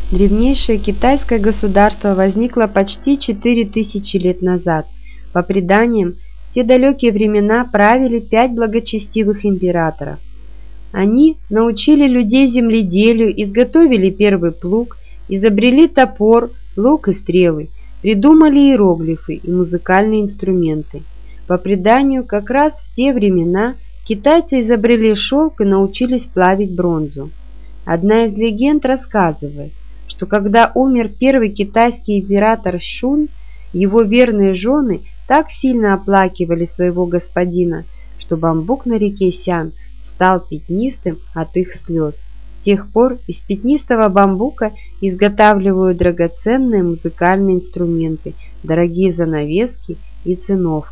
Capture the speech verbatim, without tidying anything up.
Древнейшее китайское государство возникло почти четыре тысячи лет назад. По преданиям, в те далекие времена правили пять благочестивых императоров. Они научили людей земледелию, изготовили первый плуг, изобрели топор, лук и стрелы, придумали иероглифы и музыкальные инструменты. По преданию, как раз в те времена китайцы изобрели шелк и научились плавить бронзу. Одна из легенд рассказывает, что когда умер первый китайский император Шунь, его верные жены так сильно оплакивали своего господина, что бамбук на реке Сян стал пятнистым от их слез. С тех пор из пятнистого бамбука изготавливают драгоценные музыкальные инструменты, дорогие занавески и циновки.